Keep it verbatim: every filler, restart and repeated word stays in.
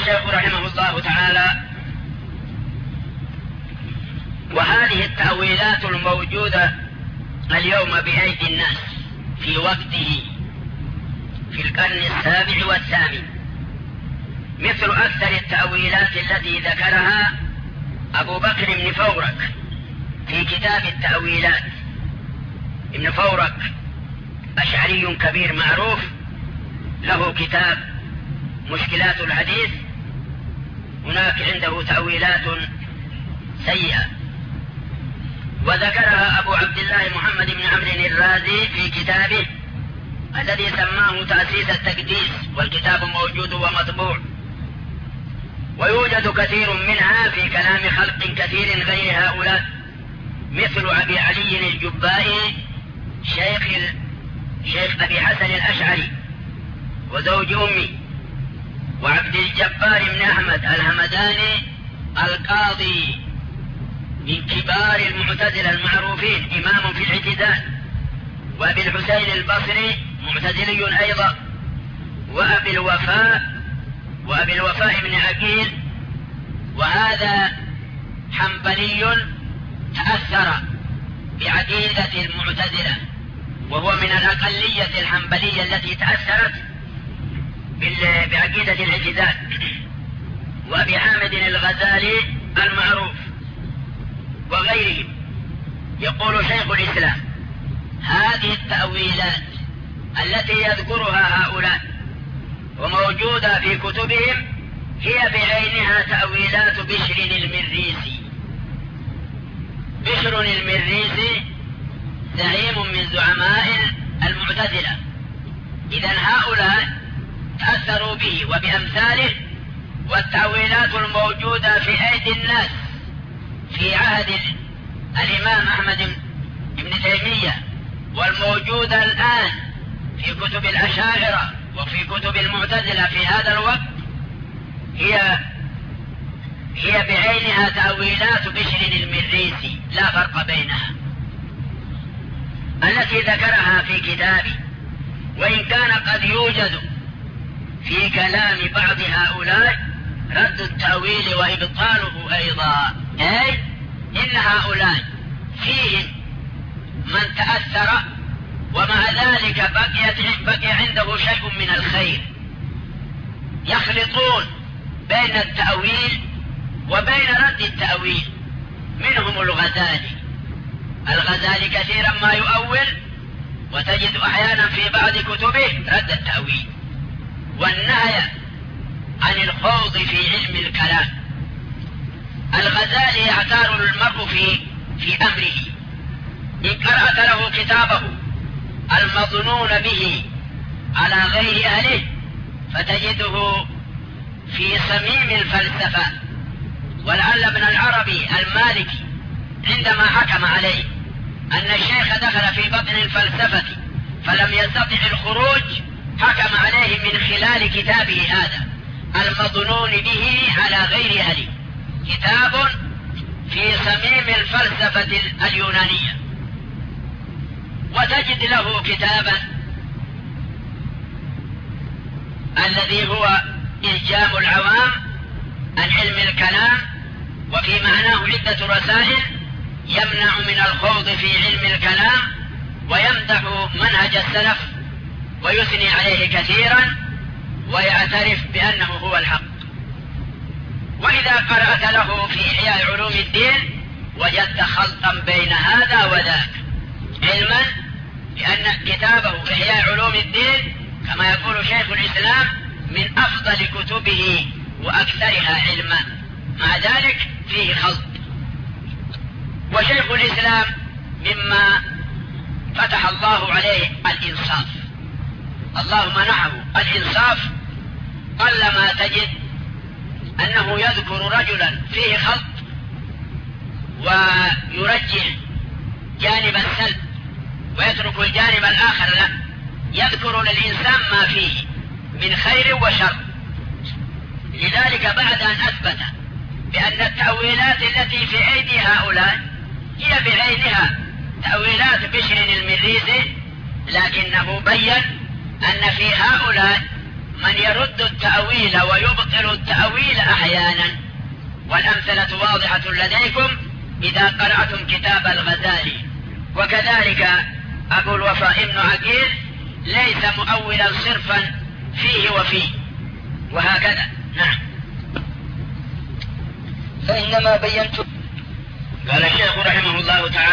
الشيخ رحمه الله تعالى: وهذه التأويلات الموجودة اليوم بأيدي الناس في وقته في القرن السابع والثامن مثل أكثر التأويلات التي ذكرها أبو بكر بن فورك في كتاب التأويلات. ابن فورك أشعري كبير معروف، له كتاب مشكلات الحديث، هناك عنده تأويلات سيئة، وذكرها أبو عبد الله محمد بن عمرو الرازي في كتابه الذي سماه تأسيس التقديس، والكتاب موجود ومطبوع، ويوجد كثير منها في كلام خلق كثير غير هؤلاء، مثل أبي علي الجبائي شيخ شيخ أبي حسن الأشعري وزوج أمي، وعبد الجبار بن أحمد الهمداني القاضي من كبار المعتزلة المعروفين، إمام في الاعتزال، وأبي الحسين البصري معتزلي أيضا، وأبي الوفاء وأبي الوفاء بن عقيل، وهذا حنبلي تأثر بعقيدة المعتزلة، وهو من الأقلية الحنبلية التي تأثرت بعقيدة الاعتزال. وأبي حامد الغزالي المعروف وغيرهم. يقول شيخ الإسلام: هذه التأويلات التي يذكرها هؤلاء وموجودة في كتبهم هي بعينها تأويلات بشر المريسي. بشر المريسي زعيم من زعماء المعتزلة، إذن هؤلاء تأثروا به وبأمثاله، والتأويلات الموجودة في أيدي الناس في عهد الإمام أحمد بن تيمية والموجودة الآن في كتب الأشاعرة وفي كتب المعتزلة في هذا الوقت هي هي بعينها تأويلات بشر المريسي، لا فرق بينها، التي ذكرها في كتابه. وإن كان قد يوجد في كلام بعض هؤلاء رد التأويل وإبطاله أيضا، أي إن هؤلاء فيهم من تأثر ومع ذلك بقي عنده شيء من الخير، يخلطون بين التأويل وبين رد التأويل. منهم الغزالي. الغزالي كثيرا ما يؤول، وتجد أحيانا في بعض كتبه رد التأويل والنهي عن الخوض في علم الكلام. الغزالي يعتار المرء في في أمره. إن قرأت له كتابه المظنون به على غير أهله فتجده في صميم الفلسفة. ولعل ابن العربي المالكي عندما حكم عليه أن الشيخ دخل في بطن الفلسفة فلم يستطع الخروج، حكم عليه من خلال كتابه هذا المظنون به على غير أهله، كتاب في صميم الفلسفة اليونانية. وتجد له كتابا الذي هو إلجام العوام عن علم الكلام، وفي معناه عدة رسائل يمنع من الخوض في علم الكلام ويمدح منهج السلف ويثني عليه كثيرا ويعترف بأنه هو الحق. وإذا قرأت له في إحياء علوم الدين وجدت خلطا بين هذا وذاك، علما لأن كتابه في إحياء علوم الدين كما يقول شيخ الإسلام من أفضل كتبه وأكثرها علما، مع ذلك فيه خلط. وشيخ الإسلام مما فتح الله عليه الإنصاف، الله منحه الإنصاف، قلما تجد أنه يذكر رجلا فيه خلط ويرجح جانب السلب ويترك الجانب الآخر، لا، يذكر للإنسان ما فيه من خير وشر. لذلك بعد أن أثبت بأن التأويلات التي في أيدي هؤلاء هي بعينها تأويلات بشر المريسي، لكنه بيّن أن في هؤلاء من يرد التأويل ويبطل التأويل المسألة واضحة لديكم إذا قرأتم كتاب الغزالي. وكذلك أبو الوفاء ابن عقيل ليس مؤولا صرفا فيه وفيه، وهكذا. نعم. فإنما بينت. قال الشيخ رحمه الله تعالى